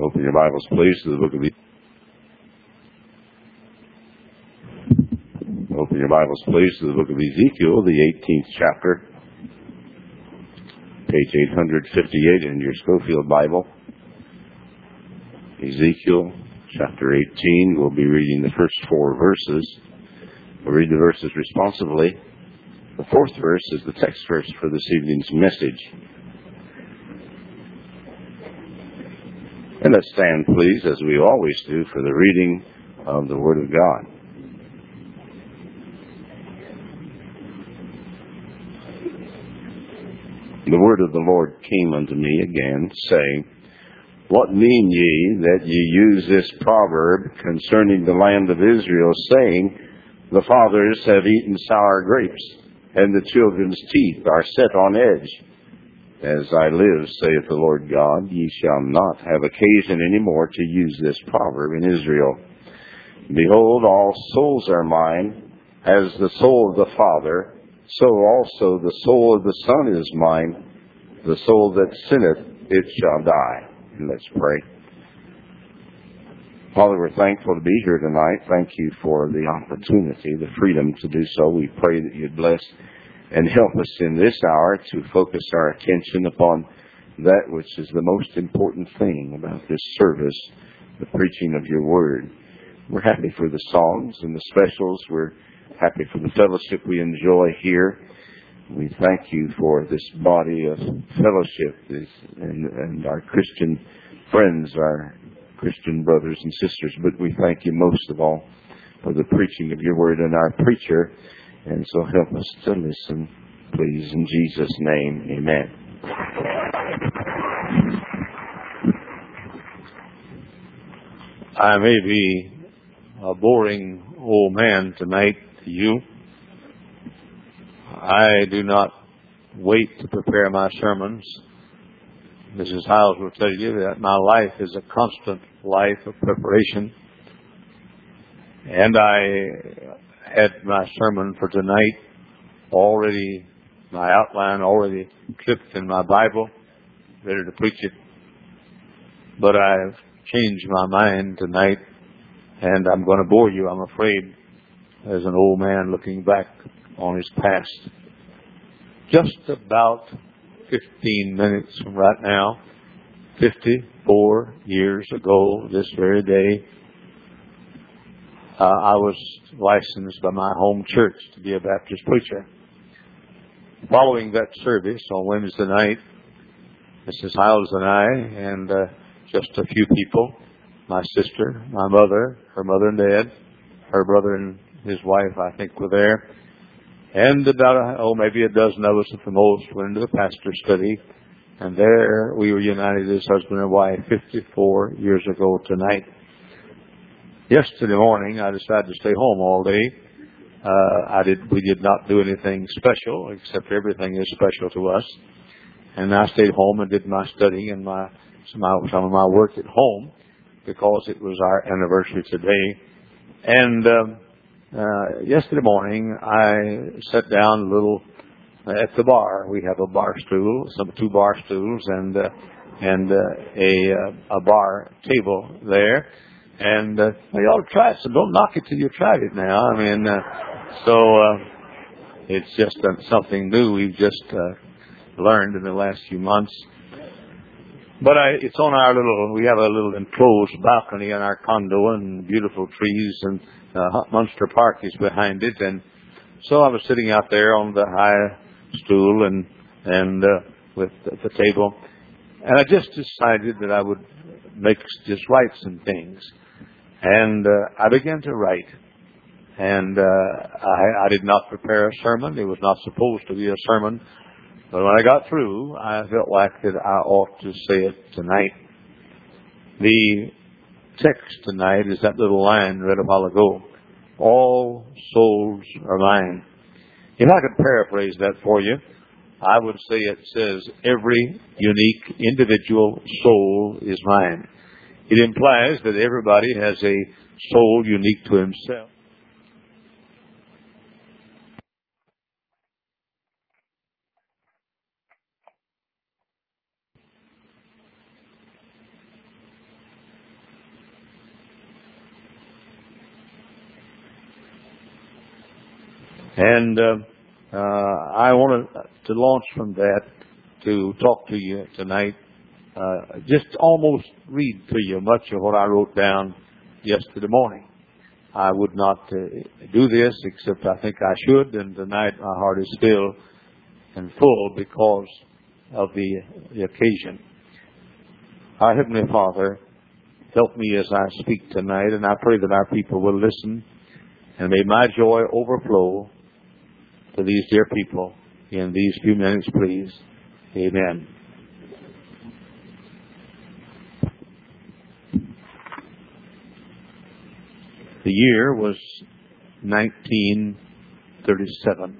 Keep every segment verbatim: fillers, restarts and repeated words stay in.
Open your Bibles, please, to the book of the... Open your Bibles, please, to the book of Ezekiel, the eighteenth chapter, page eight fifty-eight in your Schofield Bible. Ezekiel, chapter eighteen. We'll be reading the first four verses. We'll read the verses responsively. The fourth verse is the text verse for this evening's message. And let's stand, please, as we always do, for the reading of the Word of God. The word of the Lord came unto me again, saying, What mean ye that ye use this proverb concerning the land of Israel, saying, The fathers have eaten sour grapes, and the children's teeth are set on edge? As I live, saith the Lord God, ye shall not have occasion any more to use this proverb in Israel. Behold, all souls are mine, as the soul of the Father, so also the soul of the Son is mine. The soul that sinneth, it shall die. And let's pray. Father, we're thankful to be here tonight. Thank you for the opportunity, the freedom to do so. We pray that you'd bless and help us in this hour to focus our attention upon that which is the most important thing about this service, the preaching of your word. We're happy for the songs and the specials. We're happy for the fellowship we enjoy here. We thank you for this body of fellowship this, and, and our Christian friends, our Christian brothers and sisters. But we thank you most of all for the preaching of your word and our preacher. And so help us to listen, please, in Jesus' name. Amen. I may be a boring old man tonight to you. I do not wait to prepare my sermons. Missus Hiles will tell you that my life is a constant life of preparation. And I had my sermon for tonight already, my outline already clipped in my Bible, ready to preach it. But I've changed my mind tonight, and I'm going to bore you, I'm afraid, as an old man looking back on his past. Just about fifteen minutes from right now, fifty-four years ago, this very day, uh, I was licensed by my home church to be a Baptist preacher. Following that service on Wednesday night, Missus Hiles and I, and uh, just a few people, my sister, my mother, her mother and dad, her brother and his wife, I think, were there. And about, a, oh, maybe a dozen of us at the most went into the pastor's study. And there we were united as husband and wife fifty-four years ago tonight. Yesterday morning, I decided to stay home all day. Uh, I did, we did not do anything special, except everything is special to us. And I stayed home and did my studying and my, some, some of my work at home because it was our anniversary today. And, um, Uh, yesterday morning, I sat down a little at the bar. We have a bar stool, some two bar stools, and uh, and uh, a uh, a bar table there. And uh, you ought to try it. So don't knock it till you tried it. Now, I mean, uh, so uh, it's just uh, something new we've just uh, learned in the last few months. But I, it's on our little. We have a little enclosed balcony in our condo, and beautiful trees and. Uh, Munster Park is behind it, and so I was sitting out there on the high stool and and uh, with the, the table, and I just decided that I would make just write some things, and uh, I began to write, and uh, I, I did not prepare a sermon. It was not supposed to be a sermon, but when I got through, I felt like that I ought to say it tonight. The text tonight is that little line read a while ago. All souls are mine. If I could paraphrase that for you, I would say it says every unique individual soul is mine. It implies that everybody has a soul unique to himself. And uh, uh, I want to launch from that to talk to you tonight. Uh, just almost read to you much of what I wrote down yesterday morning. I would not uh, do this, except I think I should, and tonight my heart is filled and full because of the, the occasion. Our Heavenly Father, help me as I speak tonight, and I pray that our people will listen, and may my joy overflow to these dear people in these few minutes, please. Amen. The year was nineteen thirty-seven.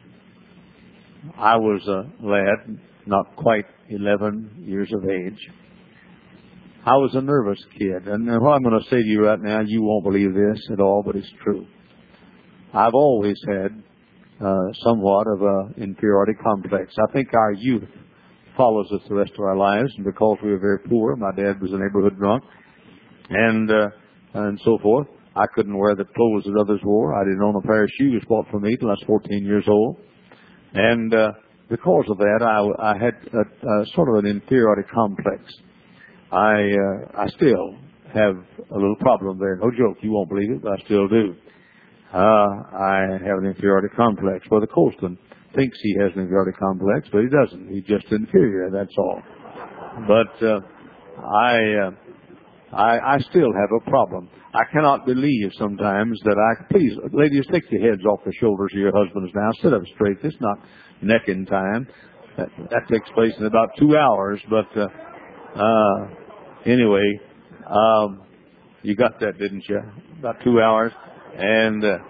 I was a lad, not quite eleven years of age. I was a nervous kid, and what I'm going to say to you right now, you won't believe this at all, but it's true. I've always had uh, somewhat of an inferiority complex. I think our youth follows us the rest of our lives, and because we were very poor, my dad was a neighborhood drunk, and uh, and so forth. I couldn't wear the clothes that others wore. I didn't own a pair of shoes bought for me till I was fourteen years old. And uh, because of that, I, I had a, a sort of an inferiority complex. I uh, I still have a little problem there. No joke, you won't believe it, but I still do. Uh, I have an inferiority complex. Brother Colston thinks he has an inferiority complex, but he doesn't. He's just inferior, that's all. But uh, I... Uh, I, I still have a problem. I cannot believe sometimes that I... Please, ladies, take your heads off the shoulders of your husbands now. Sit up straight. It's not necking time. That, that takes place in about two hours. But uh, uh, anyway, um, you got that, didn't you? About two hours. And uh,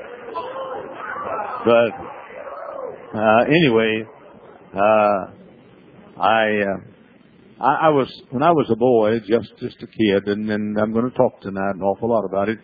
but uh, anyway, uh, I... Uh, I, I was, when I was a boy, just, just a kid, and, and I'm going to talk tonight an awful lot about it.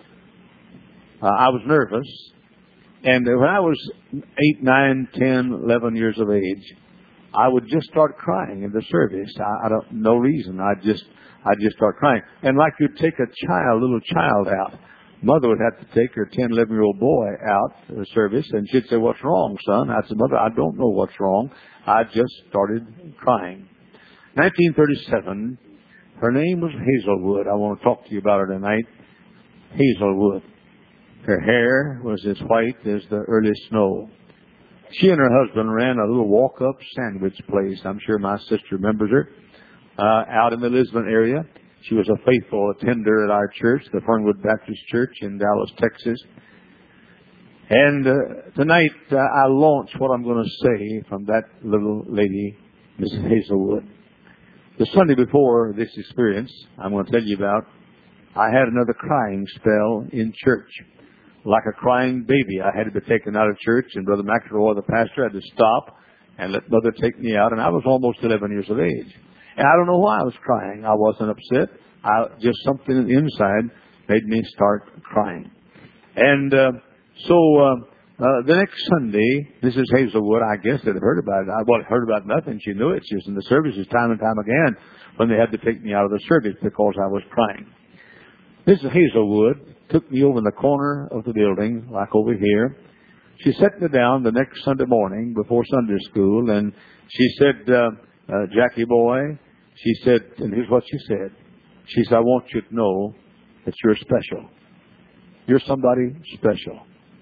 Uh, I was nervous, and when I was eight, nine, ten, eleven years of age, I would just start crying in the service. I, I don't, no reason. I just, I just start crying, and like you'd take a child, little child out. Mother would have to take her ten, eleven year old boy out to the service, and she'd say, "What's wrong, son?" I said, "Mother, I don't know what's wrong. I just started crying." nineteen thirty-seven, her name was Hazelwood. I want to talk to you about her tonight. Hazelwood. Her hair was as white as the early snow. She and her husband ran a little walk-up sandwich place. I'm sure my sister remembers her. Uh, out in the Lisbon area. She was a faithful attender at our church, the Fernwood Baptist Church in Dallas, Texas. And uh, tonight uh, I launch what I'm going to say from that little lady, Missus Hazelwood. The Sunday before this experience I'm going to tell you about, I had another crying spell in church. Like a crying baby. I had to be taken out of church, and Brother McElroy, the pastor, had to stop and let Mother take me out, and I was almost eleven years of age. And I don't know why I was crying. I wasn't upset. I, just something inside made me start crying. And uh, so... Uh, Uh, the next Sunday, Missus Hazelwood, I guess, had heard about it. I well, heard about nothing. She knew it. She was in the services time and time again when they had to take me out of the service because I was crying. Missus Hazelwood took me over in the corner of the building, like over here. She sat me down the next Sunday morning before Sunday school, and she said, uh, uh, "Jackie boy," she said, and here's what she said. She said, "I want you to know that you're special. You're somebody special."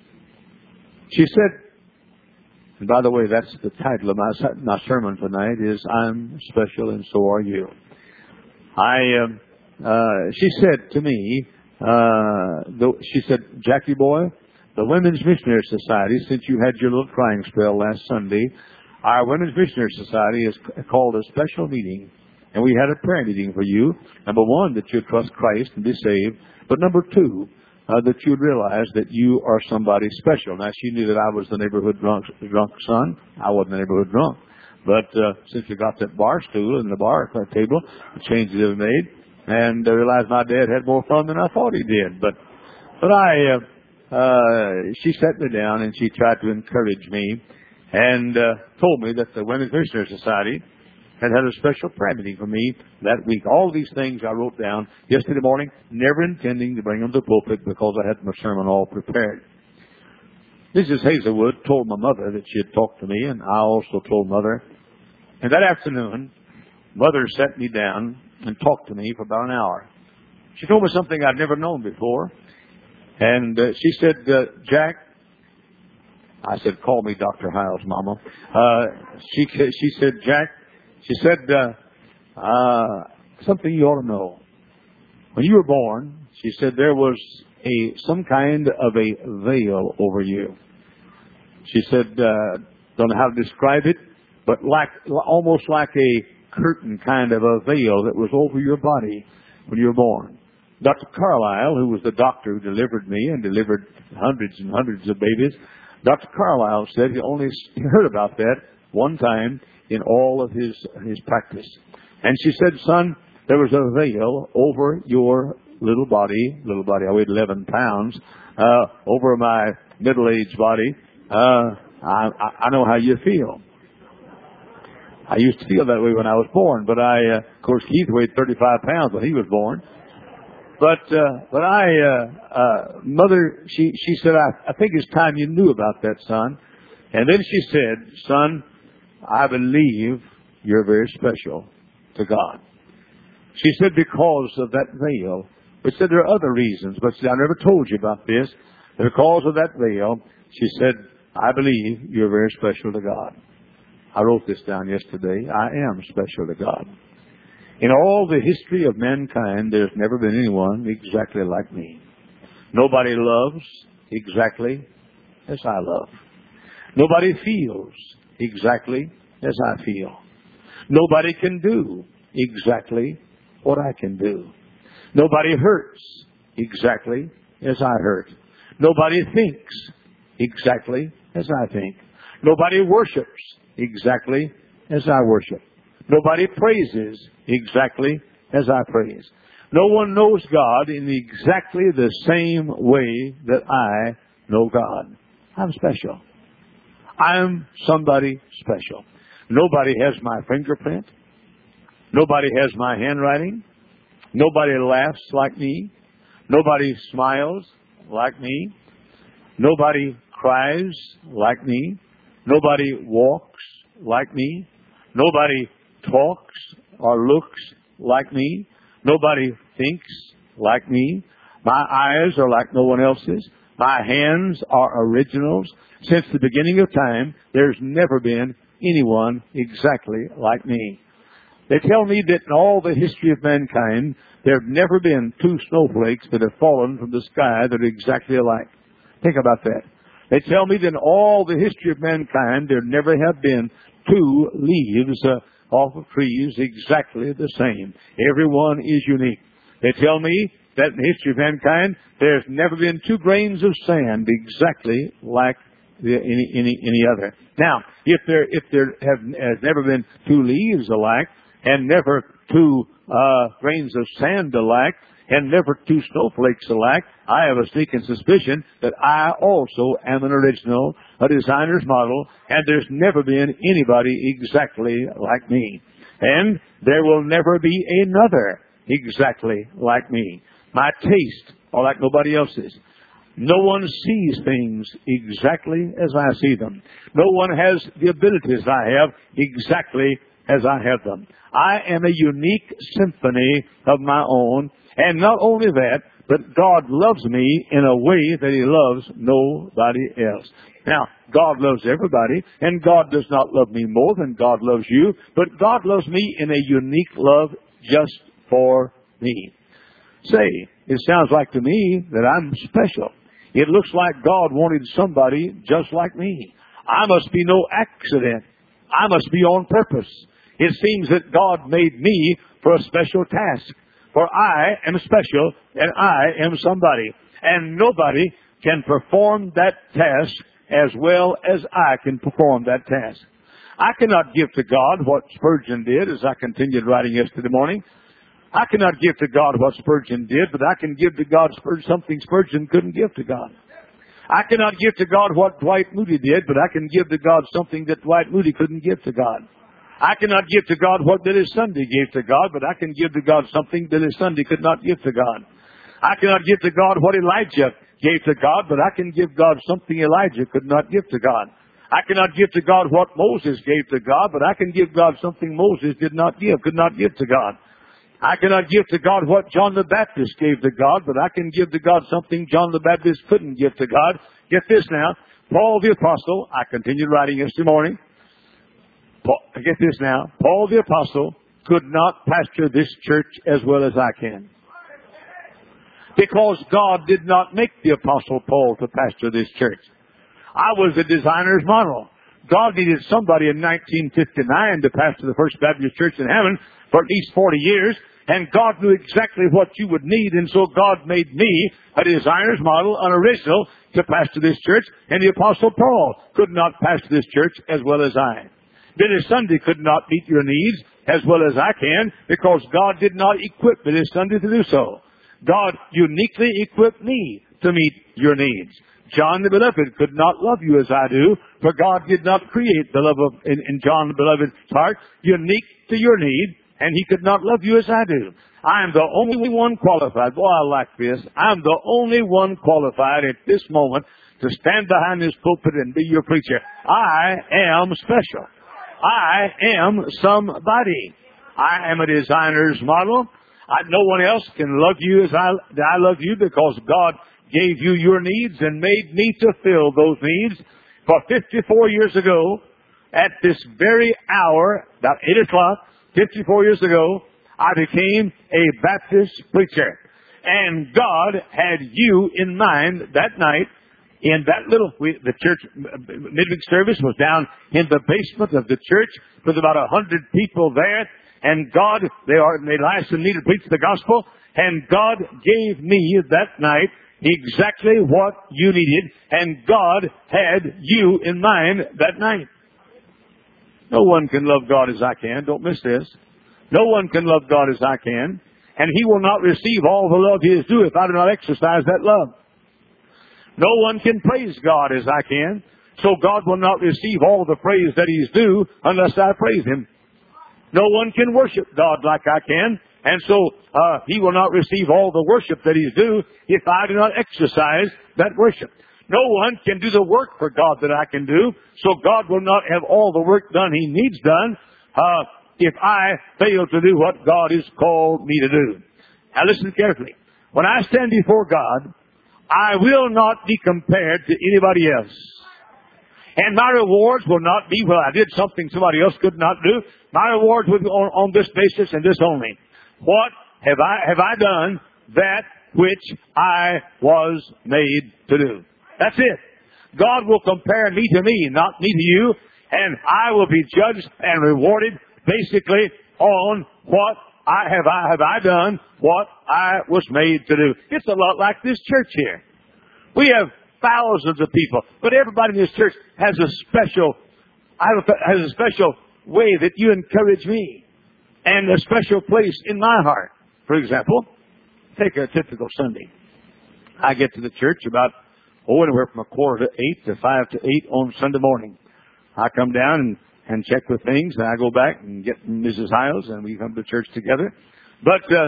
She said, and by the way, that's the title of my, my sermon tonight, is "I'm Special and So Are You." I, um, uh, she said to me, uh, the, she said, "Jackie boy, the Women's Missionary Society, since you had your little crying spell last Sunday, our Women's Missionary Society has called a special meeting, and we had a prayer meeting for you. Number one, that you trust Christ and be saved, but number two, Uh, that you'd realize that you are somebody special." Now, she knew that I was the neighborhood drunk, drunk son. I wasn't the neighborhood drunk. But uh, since we got that bar stool and the bar table, the changes that we made, and I realized my dad had more fun than I thought he did. But but I, uh, uh, she sat me down and she tried to encourage me and uh, told me that the Women's Missionary Society had had a special prayer meeting for me that week. All these things I wrote down yesterday morning, never intending to bring them to the pulpit because I had my sermon all prepared. Missus Hazelwood told my mother that she had talked to me, and I also told Mother. And that afternoon, Mother sat me down and talked to me for about an hour. She told me something I'd never known before. And uh, she said, uh, Jack, I said, call me Doctor Hiles, Mama. Uh, she, she said, Jack, she said, uh, uh, something you ought to know. When you were born, she said, there was a some kind of a veil over you. She said, uh, don't know how to describe it, but like almost like a curtain kind of a veil that was over your body when you were born. Doctor Carlisle, who was the doctor who delivered me and delivered hundreds and hundreds of babies, Doctor Carlisle said he only heard about that one time in all of his his practice. And she said, son, there was a veil over your little body, little body, I weighed eleven pounds, uh, over my middle-aged body. Uh, I, I know how you feel. I used to feel that way when I was born, but I, uh, of course, Keith weighed thirty-five pounds when he was born. But, uh, but I, uh, uh, Mother, she, she said, I, I think it's time you knew about that, son. And then she said, son, I believe you're very special to God. She said, because of that veil. But said there are other reasons, but see, I never told you about this. Because of that veil, she said, I believe you're very special to God. I wrote this down yesterday. I am special to God. In all the history of mankind, there's never been anyone exactly like me. Nobody loves exactly as I love. Nobody feels exactly as I feel. Nobody can do exactly what I can do. Nobody hurts exactly as I hurt. Nobody thinks exactly as I think. Nobody worships exactly as I worship. Nobody praises exactly as I praise. No one knows God in exactly the same way that I know God. I'm special. I'm somebody special. Nobody has my fingerprint. Nobody has my handwriting. Nobody laughs like me. Nobody smiles like me. Nobody cries like me. Nobody walks like me. Nobody talks or looks like me. Nobody thinks like me. My eyes are like no one else's. My hands are originals. Since the beginning of time, there's never been anyone exactly like me. They tell me that in all the history of mankind, there have never been two snowflakes that have fallen from the sky that are exactly alike. Think about that. They tell me that in all the history of mankind, there never have been two leaves uh, off of trees exactly the same. Everyone is unique. They tell me that in the history of mankind, there's never been two grains of sand exactly like the, any, any, any other. Now, if there, if there have, has never been two leaves alike, and never two uh, grains of sand alike, and never two snowflakes alike, I have a sneaking suspicion that I also am an original, a designer's model, and there's never been anybody exactly like me. And there will never be another exactly like me. My tastes are like nobody else's. No one sees things exactly as I see them. No one has the abilities I have exactly as I have them. I am a unique symphony of my own, and not only that, but God loves me in a way that He loves nobody else. Now, God loves everybody, and God does not love me more than God loves you, but God loves me in a unique love just for me. Say, it sounds like to me that I'm special. It looks like God wanted somebody just like me. I must be no accident. I must be on purpose. It seems that God made me for a special task. For I am special and I am somebody. And nobody can perform that task as well as I can perform that task. I cannot give to God what Spurgeon did, as I continued writing yesterday morning. I cannot give to God what Spurgeon did, but I can give to God something Spurgeon couldn't give to God. I cannot give to God what Dwight Moody did, but I can give to God something that Dwight Moody couldn't give to God. I cannot give to God what Billy Sunday gave to God, but I can give to God something Billy Sunday could not give to God. I cannot give to God what Elijah gave to God, but I can give God something Elijah could not give to God. I cannot give to God what Moses gave to God, but I can give God something Moses did not give, could not give to God. I cannot give to God what John the Baptist gave to God, but I can give to God something John the Baptist couldn't give to God. Get this now. Paul the Apostle, I continued writing yesterday morning. Paul, get this now. Paul the Apostle could not pastor this church as well as I can. Because God did not make the Apostle Paul to pastor this church. I was the designer's model. God needed somebody in nineteen fifty-nine to pastor the First Baptist Church in Hammond for at least forty years. And God knew exactly what you would need. And so God made me a designer's model, an original, to pastor this church. And the Apostle Paul could not pastor this church as well as I. Billy Sunday could not meet your needs as well as I can because God did not equip Billy Sunday to do so. God uniquely equipped me to meet your needs. John the Beloved could not love you as I do, for God did not create the love of, in, in John the Beloved's heart unique to your need, and he could not love you as I do. I am the only one qualified. Boy, I like this. I'm the only one qualified at this moment to stand behind this pulpit and be your preacher. I am special. I am somebody. I am a designer's model. I, no one else can love you as I, I love you because God gave you your needs and made me to fill those needs. For fifty-four years ago, at this very hour, about eight o'clock, fifty-four years ago, I became a Baptist preacher. And God had you in mind that night in that little, we, the church midweek service was down in the basement of the church with about a hundred people there. And God, they are, they licensed me to preach the gospel. And God gave me that night exactly what you needed. And God had you in mind that night. No one can love God as I can. Don't miss this. No one can love God as I can. And He will not receive all the love He is due if I do not exercise that love. No one can praise God as I can. So God will not receive all the praise that He's due unless I praise Him. No one can worship God like I can. And so uh, He will not receive all the worship that He's due if I do not exercise that worship. No one can do the work for God that I can do. So God will not have all the work done He needs done uh, if I fail to do what God has called me to do. Now listen carefully. When I stand before God, I will not be compared to anybody else. And my rewards will not be, well, I did something somebody else could not do. My rewards will be on, on this basis and this only. What have I, have I done that which I was made to do? That's it. God will compare me to me, not me to you, and I will be judged and rewarded basically on what I have I have I done what I was made to do. It's a lot like this church here. We have thousands of people, but everybody in this church has a special has a special way that you encourage me, and a special place in my heart. For example, take a typical Sunday. I get to the church about oh anywhere from a quarter to eight to five to eight on Sunday morning. I come down and and check with things, and I go back and get Missus Hiles, and we come to church together. But uh,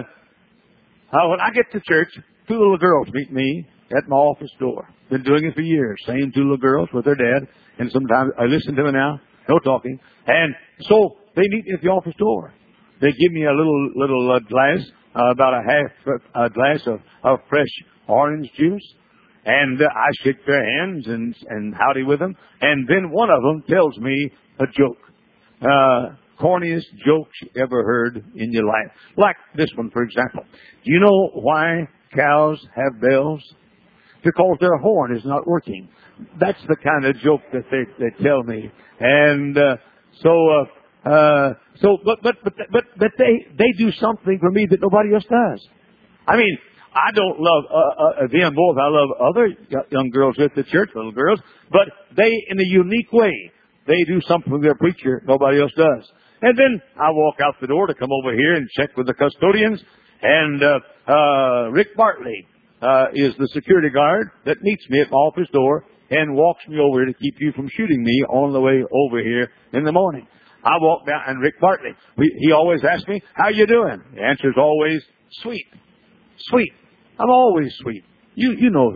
uh, when I get to church, two little girls meet me at my office door. Been doing it for years. Same two little girls with their dad, and sometimes I listen to them now, no talking. And so they meet me at the office door. They give me a little little uh, glass, uh, about a half a glass of, of fresh orange juice. And uh, I shake their hands and, and howdy with them. And then one of them tells me a joke. Uh, corniest joke you ever heard in your life. Like this one, for example. Do you know why cows have bells? Because their horn is not working. That's the kind of joke that they, they tell me. And uh, so, uh, uh, so, but, but, but, but, but they, they do something for me that nobody else does. I mean, I don't love uh, uh, them more than I love other young girls at the church, little girls, but they, in a unique way, they do something for their preacher nobody else does. And then I walk out the door to come over here and check with the custodians, and uh, uh, Rick Bartley uh, is the security guard that meets me at my office door and walks me over to keep you from shooting me on the way over here in the morning. I walk down, and Rick Bartley, we, he always asks me, how you doing? The answer is always, sweet. Sweet. I'm always sweet. You you know that.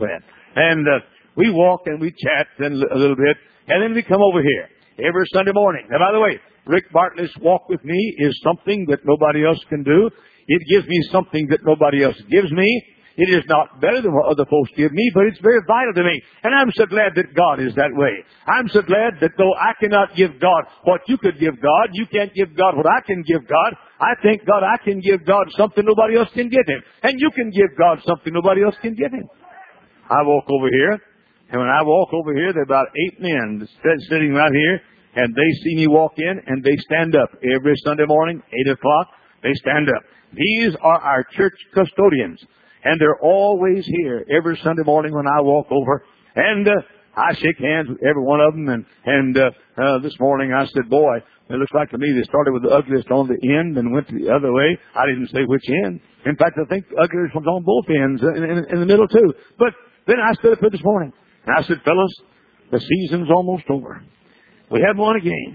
And uh, we walk and we chat then a little bit, and then we come over here every Sunday morning. Now, by the way, Rick Bartlett's walk with me is something that nobody else can do. It gives me something that nobody else gives me. It is not better than what other folks give me, but it's very vital to me. And I'm so glad that God is that way. I'm so glad that though I cannot give God what you could give God, you can't give God what I can give God. I thank God I can give God something nobody else can give Him. And you can give God something nobody else can give Him. I walk over here, and when I walk over here, there are about eight men sitting right here, and they see me walk in, and they stand up every Sunday morning, eight o'clock. They stand up. These are our church custodians. And they're always here every Sunday morning when I walk over. And uh, I shake hands with every one of them. And, and uh, uh, this morning I said, boy, it looks like to me they started with the ugliest on the end and went the other way. I didn't say which end. In fact, I think the ugliest was on both ends, in, in, in the middle too. But then I stood up here this morning. And I said, fellas, the season's almost over. We haven't won a game.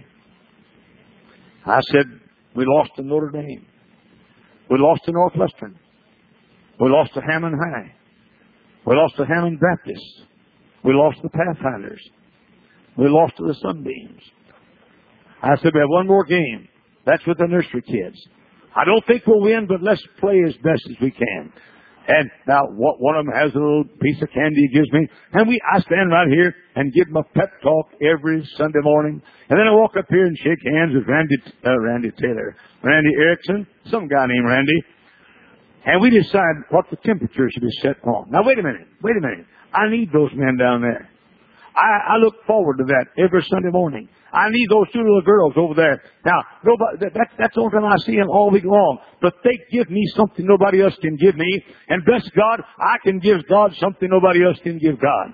I said, we lost to Notre Dame. We lost to Northwestern. We lost to Hammond High. We lost to Hammond Baptist. We lost to Pathfinders. We lost to the Sunbeams. I said, we have one more game. That's with the nursery kids. I don't think we'll win, but let's play as best as we can. And now one of them has a little piece of candy he gives me. And we, I stand right here and give him a pep talk every Sunday morning. And then I walk up here and shake hands with Randy, uh, Randy Taylor, Randy Erickson, some guy named Randy. And we decide what the temperature should be set on. Now wait a minute, wait a minute. I need those men down there. I, I look forward to that every Sunday morning. I need those two little girls over there. Now, nobody, that, that, that's the only time I see them all week long. But they give me something nobody else can give me. And bless God, I can give God something nobody else can give God.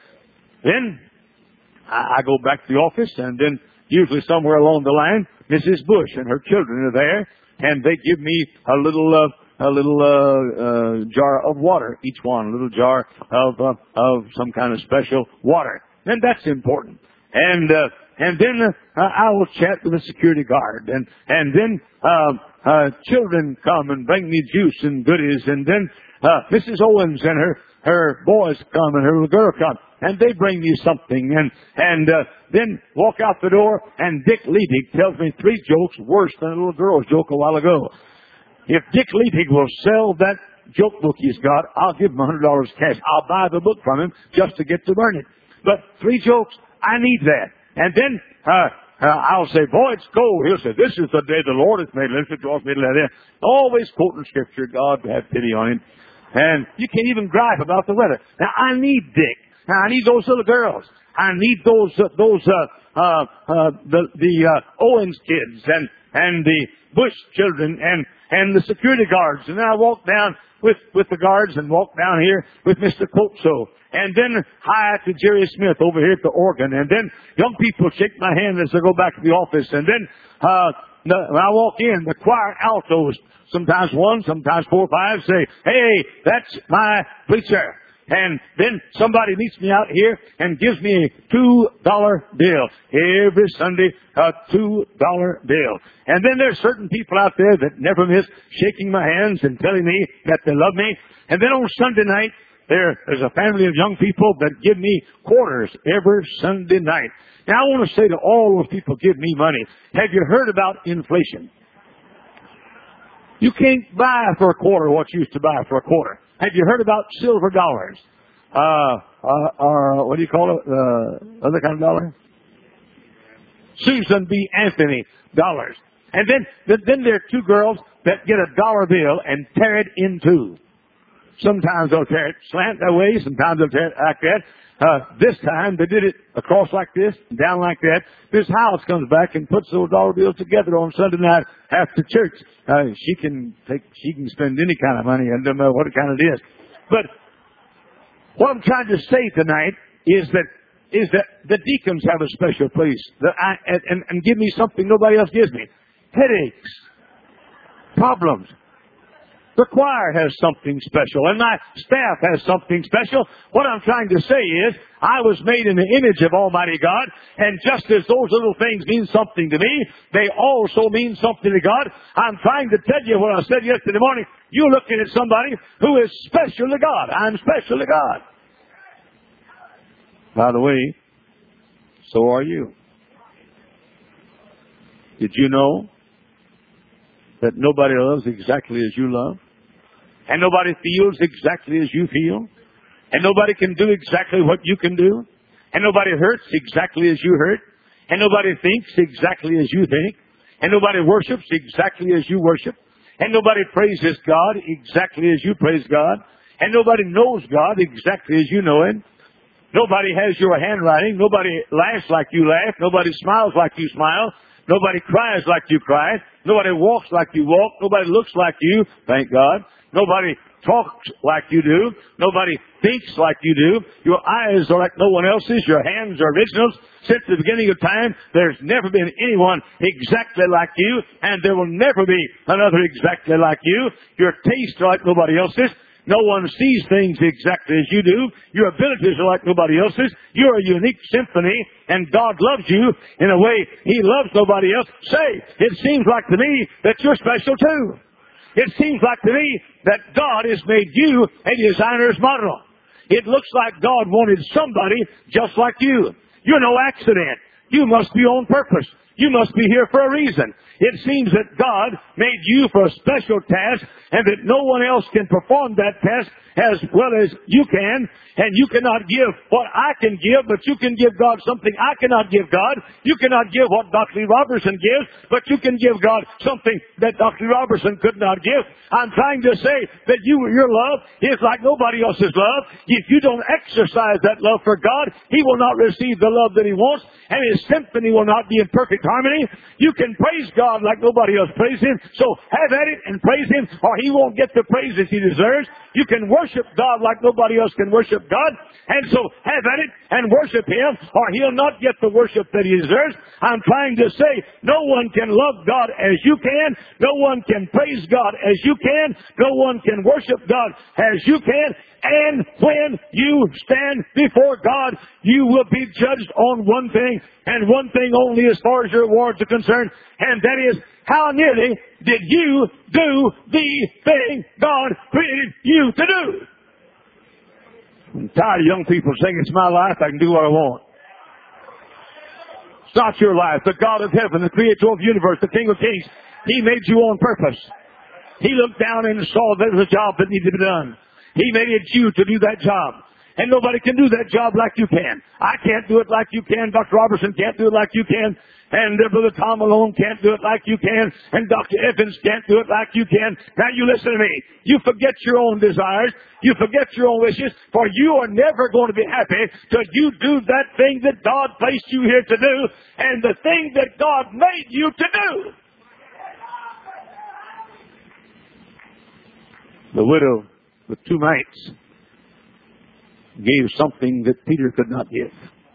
Then, I, I go back to the office, and then usually somewhere along the line, Missus Bush and her children are there, and they give me a little, uh, a little uh, uh, jar of water, each one, a little jar of uh, of some kind of special water. And that's important. And uh, and then uh, I will chat with the security guard, and and then uh, uh, children come and bring me juice and goodies, and then uh, Missus Owens and her her boys come, and her little girl come, and they bring me something, and and uh, then walk out the door, and Dick Leedig tells me three jokes worse than a little girl's joke a while ago. If Dick Leedig will sell that joke book he's got, I'll give him a hundred dollars cash. I'll buy the book from him just to get to burn it. But three jokes, I need that. And then uh, uh, I'll say, boy, it's cold. He'll say, this is the day the Lord has made. Let's rejoice in it. Always quoting Scripture. God have pity on him. And you can't even gripe about the weather. Now, I need Dick. Now, I need those little girls. I need those uh, those uh, uh, uh, the the uh, Owens kids and and the Bush children and and the security guards. And then I walk down with with the guards and walk down here with Mister Coatso. And then hi to Jerry Smith over here at the organ. And then young people shake my hand as I go back to the office. And then uh, the, when I walk in, the choir altos, sometimes one, sometimes four or five, say, hey, that's my preacher. And then somebody meets me out here and gives me a two dollar bill. Every Sunday, a two dollar bill. And then there's certain people out there that never miss shaking my hands and telling me that they love me. And then on Sunday night, there, there's a family of young people that give me quarters every Sunday night. Now I want to say to all those people give me money, have you heard about inflation? You can't buy for a quarter what you used to buy for a quarter. Have you heard about silver dollars? Uh, uh, or what do you call it? Uh, other kind of dollar? Susan B. Anthony dollars. And then, then there are two girls that get a dollar bill and tear it in two. Sometimes they'll tear it slant that way. Sometimes they'll tear it like that. Uh, this time they did it across like this, down like that. This house comes back and puts those dollar bills together on Sunday night after church. Uh, she can take, she can spend any kind of money. I don't know what kind it is. But what I'm trying to say tonight is that, is that the deacons have a special place that I, and, and, and give me something nobody else gives me. Headaches. Problems. The choir has something special, and my staff has something special. What I'm trying to say is, I was made in the image of Almighty God, and just as those little things mean something to me, they also mean something to God. I'm trying to tell you what I said yesterday morning. You're looking at somebody who is special to God. I'm special to God. By the way, so are you. Did you know that nobody loves exactly as you love? And nobody feels exactly as you feel? And nobody can do exactly what you can do? And nobody hurts exactly as you hurt? And nobody thinks exactly as you think? And nobody worships exactly as you worship? And nobody praises God exactly as you praise God? And nobody knows God exactly as you know Him? Nobody has your handwriting. Nobody laughs like you laugh. Nobody smiles like you smile. Nobody cries like you cry. Nobody walks like you walk. Nobody looks like you, thank God. Nobody talks like you do. Nobody thinks like you do. Your eyes are like no one else's. Your hands are originals. Since the beginning of time, there's never been anyone exactly like you, and there will never be another exactly like you. Your tastes are like nobody else's. No one sees things exactly as you do. Your abilities are like nobody else's. You're a unique symphony, and God loves you in a way He loves nobody else. Say, it seems like to me that you're special too. It seems like to me that God has made you a designer's model. It looks like God wanted somebody just like you. You're no accident. You must be on purpose. You must be here for a reason. It seems that God made you for a special task, and that no one else can perform that task as well as you can. And you cannot give what I can give, but you can give God something I cannot give God. You cannot give what Doctor Lee Robertson gives, but you can give God something that Doctor Lee Robertson could not give. I'm trying to say that you, your love is like nobody else's love. If you don't exercise that love for God, He will not receive the love that He wants, and His symphony will not be in perfect harmony. You can praise God like nobody else praise Him, so have at it and praise Him, or He won't get the praises He deserves. You can worship God like nobody else can worship God, and so have at it and worship Him, or He'll not get the worship that He deserves. I'm trying to say, no one can love God as you can, no one can praise God as you can, no one can worship God as you can, and when you stand before God, you will be judged on one thing, and one thing only as far as your rewards are concerned, and that is, how nearly did you do the thing God created you to do? I'm tired of young people saying, it's my life, I can do what I want. It's not your life. The God of heaven, the creator of the universe, the King of kings, He made you on purpose. He looked down and saw there was a job that needed to be done. He made it you to do that job. And nobody can do that job like you can. I can't do it like you can. Doctor Robertson can't do it like you can. And Brother Tom Malone can't do it like you can. And Doctor Evans can't do it like you can. Now you listen to me. You forget your own desires. You forget your own wishes. For you are never going to be happy till you do that thing that God placed you here to do. And the thing that God made you to do. The widow with two mites gave something that Peter could not give.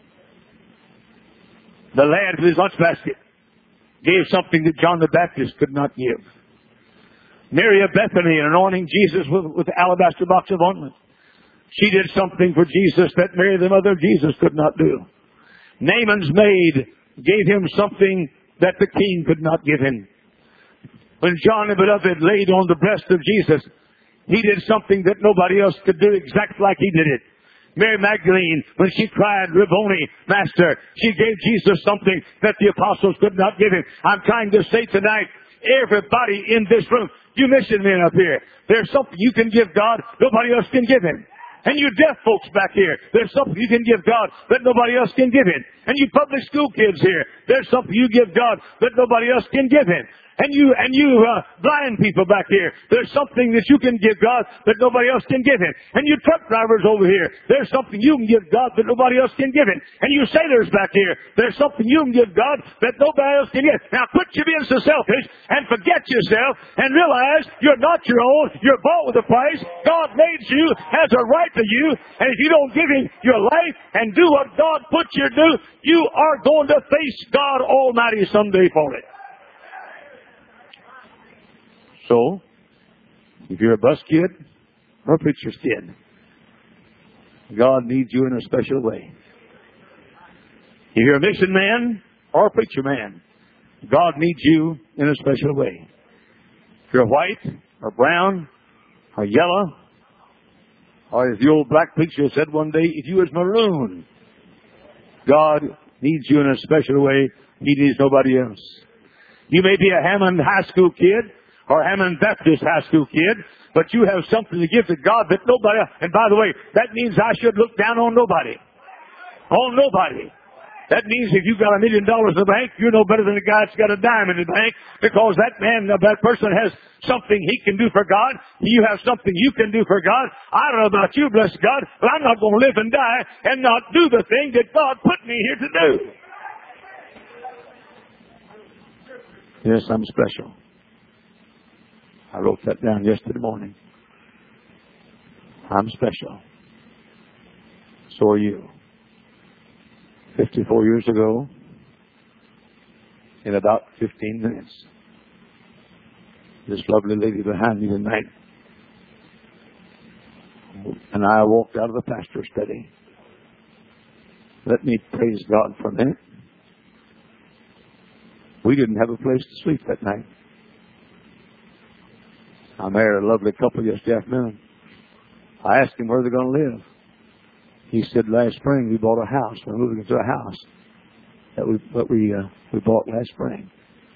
The lad with his lunch basket gave something that John the Baptist could not give. Mary of Bethany, anointing Jesus with, with the alabaster box of ointment. She did something for Jesus that Mary, the mother of Jesus, could not do. Naaman's maid gave him something that the king could not give him. When John the Beloved laid on the breast of Jesus, he did something that nobody else could do exactly like he did it. Mary Magdalene, when she cried, Rabboni, Master, she gave Jesus something that the apostles could not give him. I'm trying to say tonight, everybody in this room, you mission men up here, there's something you can give God nobody else can give him. And you deaf folks back here, there's something you can give God that nobody else can give him. And you public school kids here, there's something you give God that nobody else can give him. And you, and you, uh, blind people back here, there's something that you can give God that nobody else can give him. And you truck drivers over here, there's something you can give God that nobody else can give him. And you sailors back here, there's something you can give God that nobody else can give. Now quit you being so selfish and forget yourself and realize you're not your own, you're bought with a price. God made you, has a right to you, and if you don't give him your life and do what God put you to do, you are going to face God Almighty someday for it. So, if you're a bus kid or a preacher's kid, God needs you in a special way. If you're a mission man or a preacher man, God needs you in a special way. If you're white or brown or yellow, or as the old black preacher said one day, if you was maroon, God needs you in a special way. He needs nobody else. You may be a Hammond High School kid or Hammond Baptist High School kid, but you have something to give to God that nobody, and by the way, that means I should look down on nobody. On nobody. That means if you've got a million dollars in the bank, you're no better than the guy that's got a dime in the bank, because that man, that person has something he can do for God. You have something you can do for God. I don't know about you, bless God, but I'm not going to live and die and not do the thing that God put me here to do. Yes, I'm special. I wrote that down yesterday morning. I'm special. So are you. fifty-four years ago, in about fifteen minutes, this lovely lady behind me tonight and I walked out of the pastor's study. Let me praise God for a minute. We didn't have a place to sleep that night. I married a lovely couple yesterday afternoon. I asked him where they're going to live. He said last spring we bought a house. We're moving into a house that we that we uh, we bought last spring.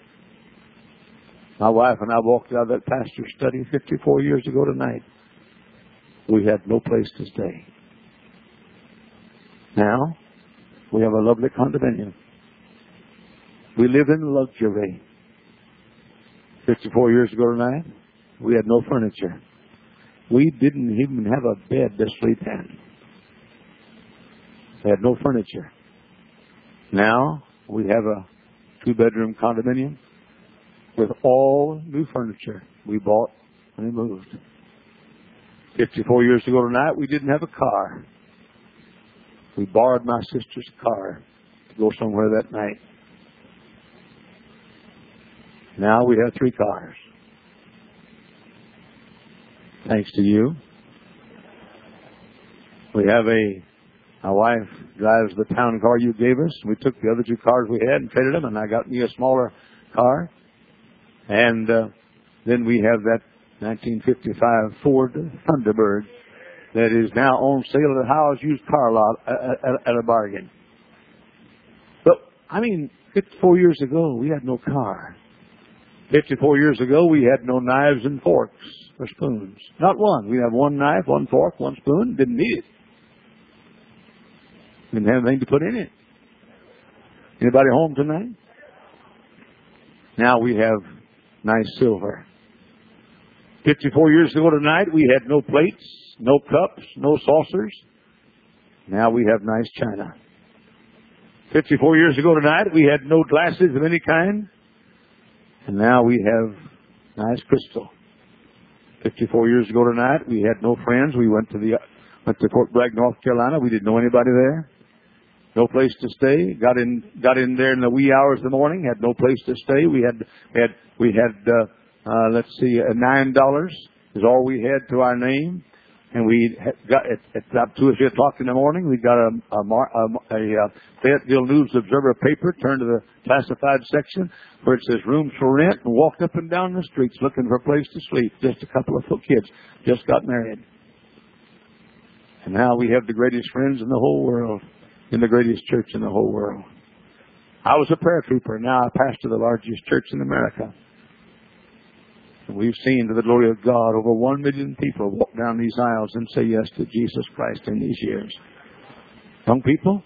My wife and I walked out of that pastor's study fifty-four years ago tonight. We had no place to stay. Now we have a lovely condominium. We live in luxury. fifty-four years ago tonight, we had no furniture. We didn't even have a bed to sleep in. We had no furniture. Now we have a two-bedroom condominium with all new furniture we bought when we moved. fifty-four years ago tonight, we didn't have a car. We borrowed my sister's car to go somewhere that night. Now we have three cars. Thanks to you. We have a, my wife drives the town car you gave us. We took the other two cars we had and traded them, and I got me a smaller car. And uh, then we have that nineteen fifty-five Ford Thunderbird that is now on sale at a house used car lot at, at, at a bargain. But, I mean, fifty-four years ago, we had no car. fifty-four years ago, we had no knives and forks or spoons. Not one. We had one knife, one fork, one spoon. Didn't need it. Didn't have anything to put in it. Anybody home tonight? Now we have nice silver. fifty-four years ago tonight, we had no plates, no cups, no saucers. Now we have nice china. fifty-four years ago tonight, we had no glasses of any kind. And now we have nice crystal. fifty-four years ago tonight, we had no friends. We went to the went to Fort Bragg, North Carolina. We didn't know anybody there. No place to stay. Got in got in there in the wee hours of the morning. Had no place to stay. We had we had we had uh, uh, let's see, uh, nine dollars is all we had to our name. And we had got at, at about two or three o'clock in the morning. We got a a, a, a, a Fayetteville News Observer paper. Turned to the classified section where it says rooms for rent, and walked up and down the streets looking for a place to sleep. Just a couple of little kids just got married, and now we have the greatest friends in the whole world, in the greatest church in the whole world. I was a paratrooper. Now I pastor the largest church in America. We've seen, to the glory of God, over one million people walk down these aisles and say yes to Jesus Christ in these years. Young people,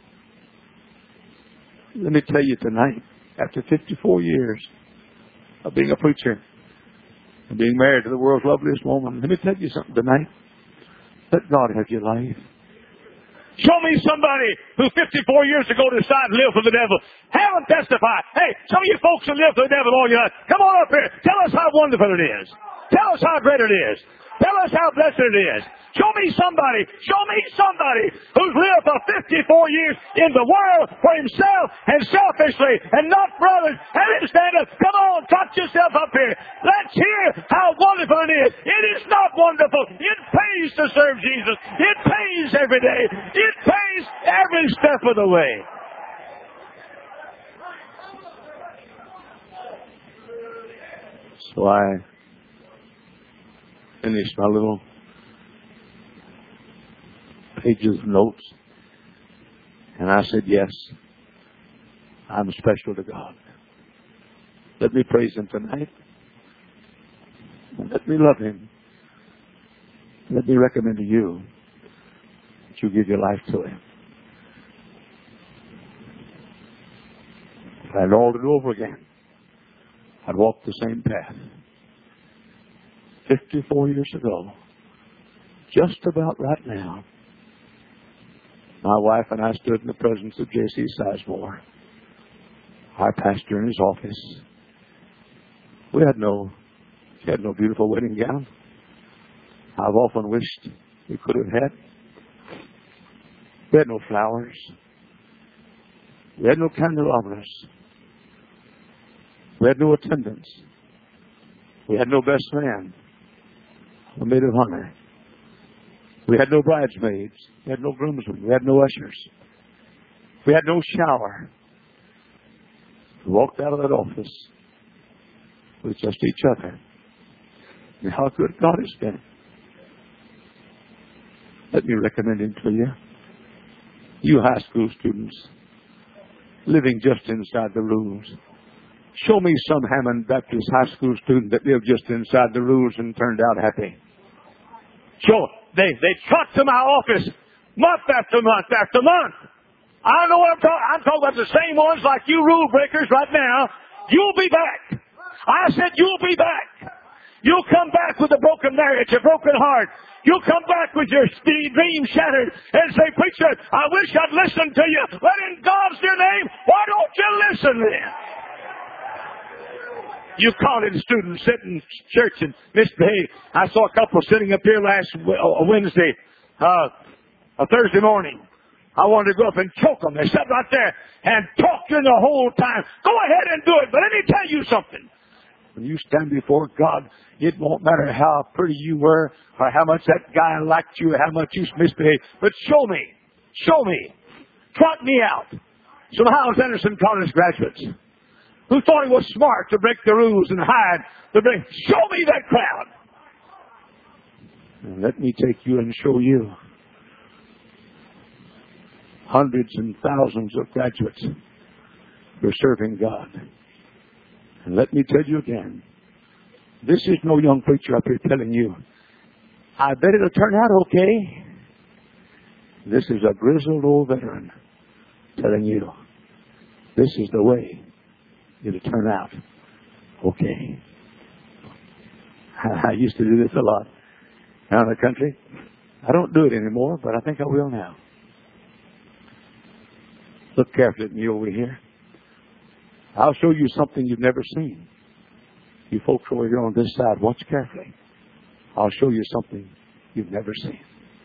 let me tell you tonight, after fifty-four years of being a preacher and being married to the world's loveliest woman, let me tell you something tonight. Let God have your life. Show me somebody who fifty-four years ago decided to live for the devil. Have them testify. Hey, some of you folks who live for the devil all your life, come on up here. Tell us how wonderful it is. Tell us how great it is. Tell us how blessed it is. Show me somebody, show me somebody who's lived for fifty-four years in the world for himself and selfishly and not for others. Have him stand up. Come on, trot yourself up here. Let's hear how wonderful it is. It is not wonderful. It pays to serve Jesus. It pays every day. It pays every step of the way. So I finished my little pages of notes, And I said, yes, I'm special to God. Let me praise Him tonight. Let me love Him. Let me recommend to you that you give your life to Him. If I had all to do over again, I'd walk the same path. fifty-four years ago, just about right now, my wife and I stood in the presence of J C Sizemore, our pastor, in his office. We had no, she had no beautiful wedding gown. I've often wished we could have had. We had no flowers. We had no candelabras. We had no attendants. We had no best man, a maid of honor. We had no bridesmaids. We had no groomsmen. We had no ushers. We had no shower. We walked out of that office with just each other. And how good God has been. Let me recommend Him to you. You high school students living just inside the rules. Show me some Hammond Baptist high school student that lived just inside the rules and turned out happy. Show they they trot to my office month after month after month. I don't know what I'm talking. I'm talking about the same ones like you rule breakers right now. You'll be back. I said you'll be back. You'll come back with a broken marriage, a broken heart. You'll come back with your dream shattered and say, preacher, I wish I'd listened to you. But in God's dear name, why don't you listen then? You college students sitting in church and misbehave. I saw a couple sitting up here last Wednesday, uh, a Thursday morning. I wanted to go up and choke them. They sat right there and talked to them the whole time. Go ahead and do it. But let me tell you something. When you stand before God, it won't matter how pretty you were or how much that guy liked you or how much you misbehaved. But show me. Show me. Trot me out. Some Hiles Anderson College graduates who thought it was smart to break the rules and hide the break. Show me that crowd. And let me take you and show you hundreds and thousands of graduates who are serving God. And let me tell you again, this is no young preacher up here telling you, I bet it'll turn out okay. This is a grizzled old veteran telling you, this is the way it'll turn out okay. I used to do this a lot out in the country. I don't do it anymore, but I think I will now. Look carefully at me over here. I'll show you something you've never seen. You folks over here on this side, watch carefully. I'll show you something you've never seen.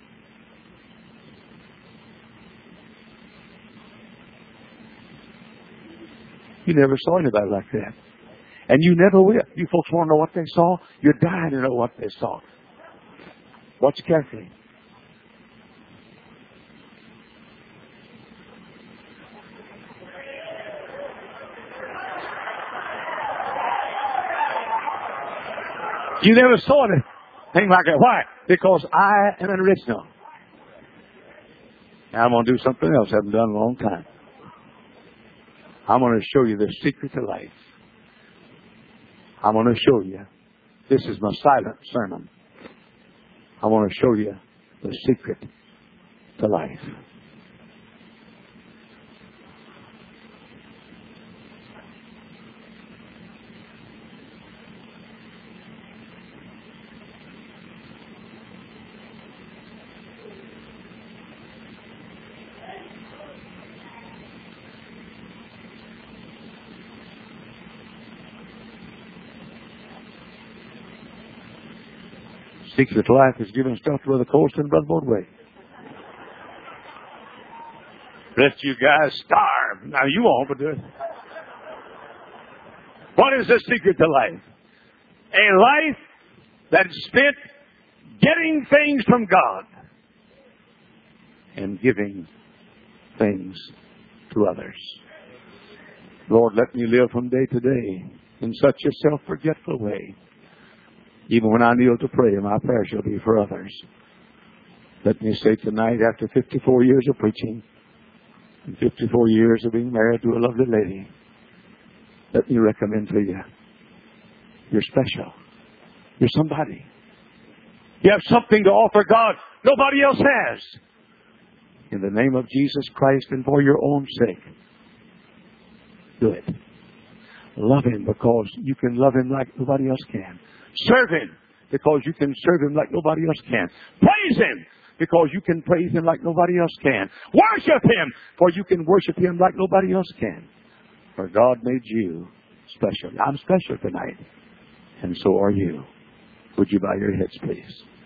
You never saw anybody like that. And you never will. You folks want to know what they saw? You're dying to know what they saw. Watch carefully. You never saw anything like that. Why? Because I am an original. Now I'm going to do something else I haven't done in a long time. I'm going to show you the secret to life. I'm going to show you. This is my silent sermon. I want to show you the secret to life. Secret to life is giving stuff to Brother Colston and Brother Boardway. Rest of you guys starve. Now you won't, but do it. What is the secret to life? A life that's spent getting things from God and giving things to others. Lord, let me live from day to day in such a self-forgetful way. Even when I kneel to pray, my prayer shall be for others. Let me say tonight, after fifty-four years of preaching, In fifty-four years of being married to a lovely lady, let me recommend to you, you're special. You're somebody. You have something to offer God nobody else has. In the name of Jesus Christ and for your own sake, do it. Love Him because you can love Him like nobody else can. Serve Him because you can serve Him like nobody else can. Praise Him because you can praise Him like nobody else can. Worship Him for you can worship Him like nobody else can. For God made you special. I'm special tonight. And so are you. Would you bow your heads, please?